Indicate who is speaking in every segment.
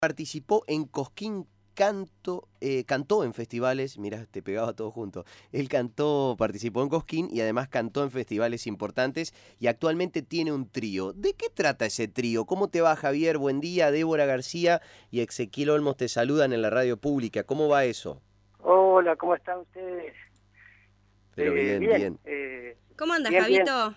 Speaker 1: Participó en Cosquín cantó en festivales, mirá, te pegaba todo junto. Él participó en Cosquín y además cantó en festivales importantes y actualmente tiene un trío. ¿De qué trata ese trío? ¿Cómo te va, Javier? Buen día, Débora García y Ezequiel Olmos te saludan en la radio pública. ¿Cómo va eso?
Speaker 2: Hola, ¿cómo están ustedes?
Speaker 1: Pero bien,
Speaker 2: Bien.
Speaker 1: bien.
Speaker 3: ¿Cómo andas,
Speaker 2: Bien, bien.
Speaker 3: Javito?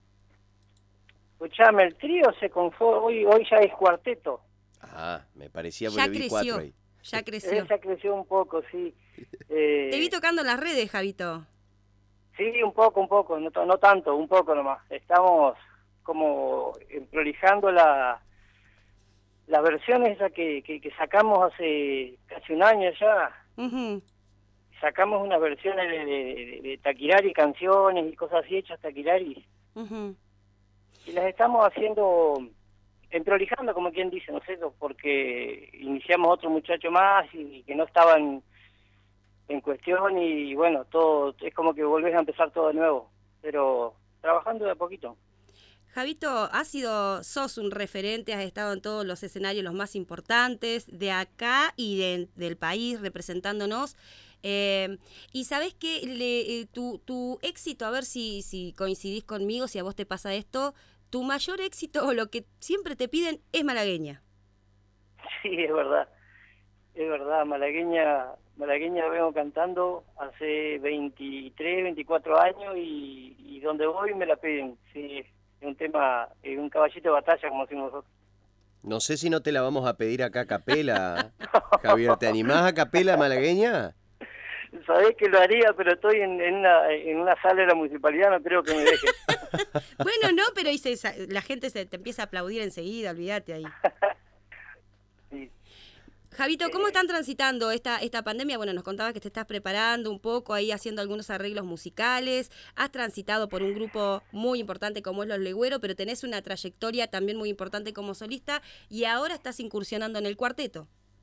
Speaker 2: Escuchame, el trío se conformó, hoy ya es cuarteto.
Speaker 1: Ah, me parecía
Speaker 3: Ya
Speaker 1: porque vi
Speaker 3: creció,
Speaker 1: 4 ahí.
Speaker 3: ya creció.
Speaker 2: Ya creció un poco, sí.
Speaker 3: Te vi tocando en las redes, Javito.
Speaker 2: Sí, un poco, no tanto, un poco nomás. Estamos como prolijando la versión esa que sacamos hace casi un año ya.
Speaker 3: Uh-huh.
Speaker 2: Sacamos unas versiones de Taquirari, canciones y cosas así hechas Taquirari.
Speaker 3: Uh-huh.
Speaker 2: Y las estamos haciendo, prolijando, como quien dice, ¿no es cierto? Porque iniciamos otro muchacho más y que no estaban en cuestión y bueno, todo es como que volvés a empezar todo de nuevo, pero trabajando de a poquito.
Speaker 3: Javito, sos un referente, has estado en todos los escenarios los más importantes de acá y del país representándonos. Y sabés que tu éxito, a ver si coincidís conmigo, si a vos te pasa esto, tu mayor éxito o lo que siempre te piden es malagueña.
Speaker 2: Sí, es verdad, malagueña vengo cantando hace 23, 24 años y donde voy me la piden, sí, es un tema, un caballito de batalla como decimos nosotros.
Speaker 1: No sé si no te la vamos a pedir acá a capela, Javier. ¿Te animás a capela malagueña?
Speaker 2: Sabés que lo haría, pero estoy en una sala de la municipalidad, no creo que me deje.
Speaker 3: Bueno, no, pero la gente te empieza a aplaudir enseguida, olvídate ahí.
Speaker 2: Sí.
Speaker 3: Javito, ¿cómo están transitando esta pandemia? Bueno, nos contabas que te estás preparando un poco, ahí haciendo algunos arreglos musicales. Has transitado por un grupo muy importante como es Los Legüeros, pero tenés una trayectoria también muy importante como solista y ahora estás incursionando en el cuarteto.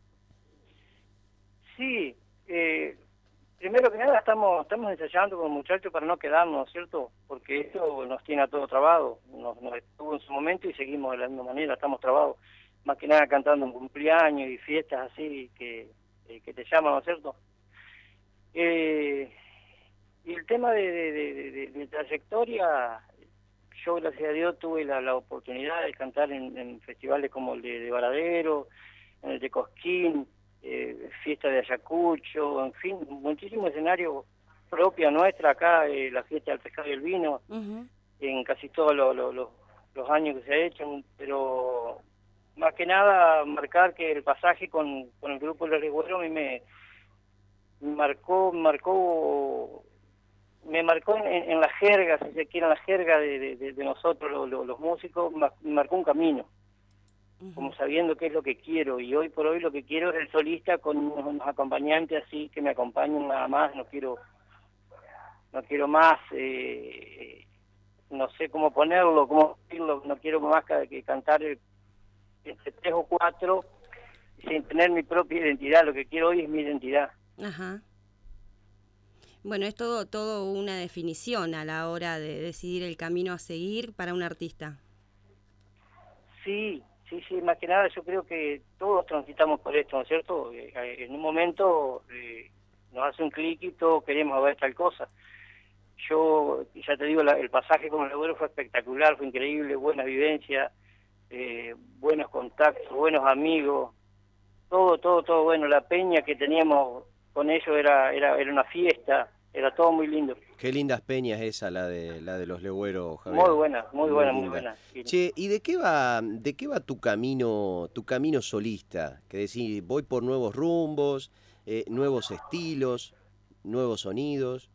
Speaker 2: Sí, primero que nada estamos ensayando con los muchachos para no quedarnos, ¿cierto? Porque esto nos tiene a todos trabados, nos estuvo en su momento y seguimos de la misma manera, estamos trabados. Más que nada cantando en cumpleaños y fiestas así que te llaman, ¿no es cierto? Y el tema de trayectoria, yo gracias a Dios tuve la oportunidad de cantar en festivales como el de Varadero, en el de Cosquín, fiesta de Ayacucho, en fin, muchísimos escenarios propia nuestra acá, la fiesta del pescado y el vino,
Speaker 3: Uh-huh.
Speaker 2: en casi todos los años que se ha hecho, pero más que nada marcar que el pasaje con el grupo de Los Legüeros a mí me marcó en la jerga, si se quiere, en la jerga de nosotros los músicos, me marcó un camino, como sabiendo qué es lo que quiero, y hoy por hoy lo que quiero es el solista con unos acompañantes así que me acompañen nada más, no quiero más, no sé cómo ponerlo, cómo decirlo, no quiero más que cantar entre 3 o 4 sin tener mi propia identidad. Lo que quiero hoy es mi identidad.
Speaker 3: Ajá. Bueno, es todo una definición a la hora de decidir el camino a seguir para un artista.
Speaker 2: Sí, más que nada yo creo que todos transitamos por esto, ¿no es cierto? En un momento nos hace un clic y todos queremos ver tal cosa. Yo, ya te digo, el pasaje con el Legüero fue espectacular, fue increíble, buena vivencia, buenos contactos, buenos amigos, todo bueno. La peña que teníamos con ellos era una fiesta, era todo muy lindo.
Speaker 1: Qué lindas peñas esa, la de Los Legüeros, Javier.
Speaker 2: Muy buena.
Speaker 1: Che, ¿y de qué va tu camino solista? Que decís, voy por nuevos rumbos, nuevos estilos, nuevos sonidos.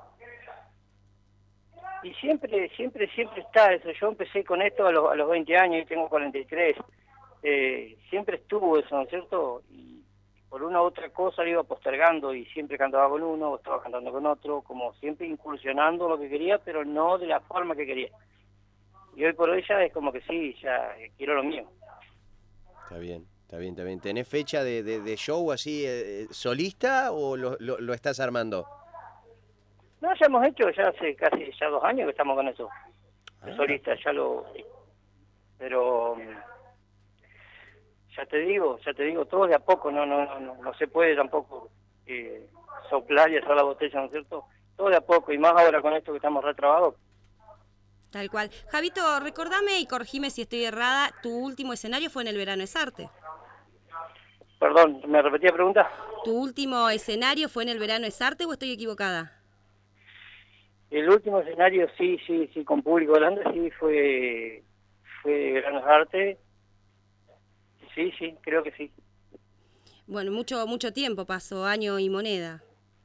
Speaker 2: Y siempre está eso. Yo empecé con esto a los 20 años y tengo 43. Siempre estuvo eso, ¿no es cierto? Y por una u otra cosa lo iba postergando y siempre cantaba con uno, estaba cantando con otro, como siempre incursionando lo que quería, pero no de la forma que quería. Y hoy por hoy ya es como que sí, ya quiero lo mío.
Speaker 1: Está bien. ¿Tenés fecha de show así solista o lo estás armando?
Speaker 2: No, ya hemos hecho, ya hace casi 2 años que estamos con eso. De solista, pero ya te digo, todo de a poco, no se puede tampoco soplar y hacer la botella, ¿no es cierto? Todo de a poco, y más ahora con esto que estamos retrabados.
Speaker 3: Tal cual. Javito, recordame y corregime si estoy errada, tu último escenario fue en el Verano es Arte.
Speaker 2: Perdón, ¿me repetí la pregunta?
Speaker 3: ¿Tu último escenario fue en el Verano es Arte o estoy equivocada?
Speaker 2: El último escenario, sí, con público grande, sí, fue Verano es Arte. Sí, creo que sí.
Speaker 3: Bueno, mucho tiempo pasó, año y moneda.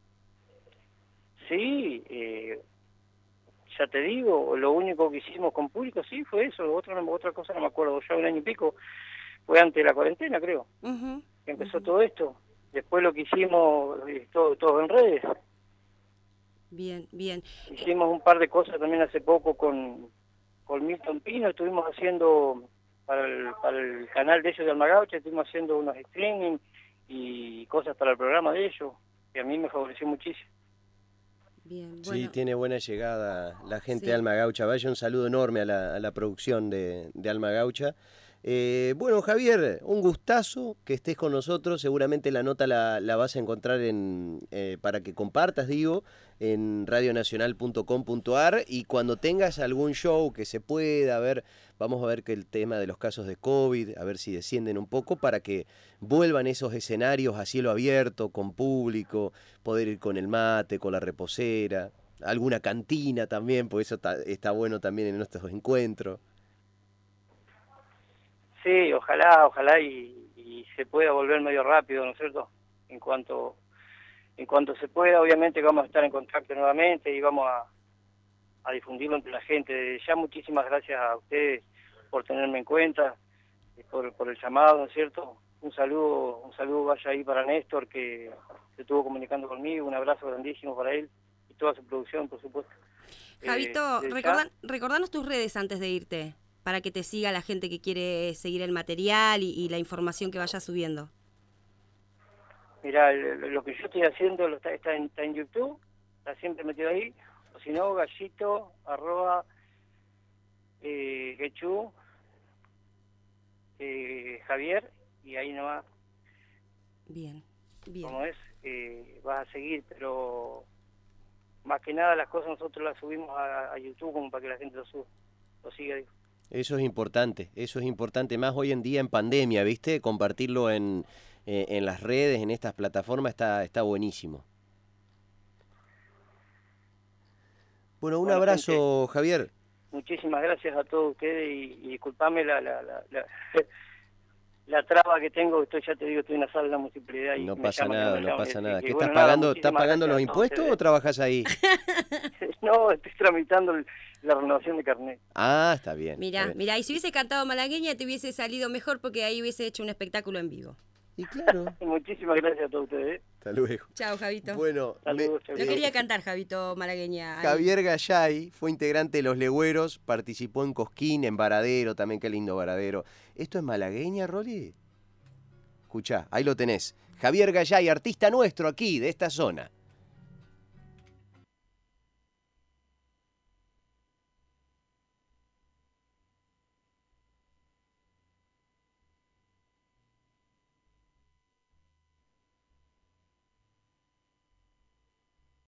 Speaker 2: Sí, ya te digo, lo único que hicimos con público, sí, fue eso. Otra cosa no me acuerdo, ya un año y pico, fue antes de la cuarentena, creo, que empezó todo esto. Después lo que hicimos, todo en redes.
Speaker 3: Bien.
Speaker 2: Hicimos un par de cosas también hace poco con Milton Pino, estuvimos haciendo para el canal de ellos de Almagaucha, estuvimos haciendo unos streaming y cosas para el programa de ellos, que a mí me favoreció muchísimo.
Speaker 3: Bien, bueno.
Speaker 1: Sí, tiene buena llegada la gente
Speaker 3: Sí.
Speaker 1: de Alma Gaucha. Vaya un saludo enorme a la producción de Alma Gaucha. Bueno, Javier, un gustazo que estés con nosotros. Seguramente la nota la vas a encontrar para que compartas, en radionacional.com.ar, y cuando tengas algún show que se pueda ver, vamos a ver que el tema de los casos de COVID, a ver si descienden un poco para que vuelvan esos escenarios a cielo abierto, con público, poder ir con el mate, con la reposera, alguna cantina también, porque eso está bueno también en nuestros encuentros.
Speaker 2: Sí, ojalá y se pueda volver medio rápido, ¿no es cierto? En cuanto se pueda, obviamente vamos a estar en contacto nuevamente y vamos a difundirlo entre la gente. Ya muchísimas gracias a ustedes por tenerme en cuenta, por el llamado, ¿no es cierto? Un saludo vaya ahí para Néstor, que se estuvo comunicando conmigo, un abrazo grandísimo para él y toda su producción, por supuesto.
Speaker 3: Javito, recordanos tus redes antes de irte, para que te siga la gente que quiere seguir el material y la información que vaya subiendo.
Speaker 2: Mirá, lo que yo estoy haciendo está en YouTube, está siempre metido ahí, o si no, gallito, @Gechu, Javier, y ahí nomás.
Speaker 3: Bien.
Speaker 2: Como es, vas a seguir, pero más que nada las cosas nosotros las subimos a YouTube como para que la gente lo siga, digo.
Speaker 1: Eso es importante más hoy en día en pandemia, ¿viste? Compartirlo en las redes, en estas plataformas, está buenísimo. Bueno, un abrazo, gente. Javier.
Speaker 2: Muchísimas gracias a todos ustedes y disculpame la traba que tengo, ya te digo, estoy en la sala de la municipalidad y
Speaker 1: no
Speaker 2: me
Speaker 1: pasa
Speaker 2: llaman,
Speaker 1: nada, no pasa nada. ¿Qué
Speaker 2: bueno,
Speaker 1: estás pagando los impuestos o trabajas ahí?
Speaker 2: No, estoy tramitando la renovación de carnet.
Speaker 1: Ah, está bien.
Speaker 3: Mirá, y si hubiese cantado malagueña te hubiese salido mejor porque ahí hubiese hecho un espectáculo en vivo.
Speaker 1: Y claro.
Speaker 2: Muchísimas gracias a todos ustedes.
Speaker 1: Hasta luego.
Speaker 3: Chao, Javito.
Speaker 1: Bueno,
Speaker 2: saludos,
Speaker 3: no quería cantar, Javito malagueña.
Speaker 1: Javier Gallay fue integrante de Los Legüeros, participó en Cosquín, en Varadero, también qué lindo Varadero. ¿Esto es malagueña, Rolly? Escuchá, ahí lo tenés. Javier Gallay, artista nuestro aquí, de esta zona.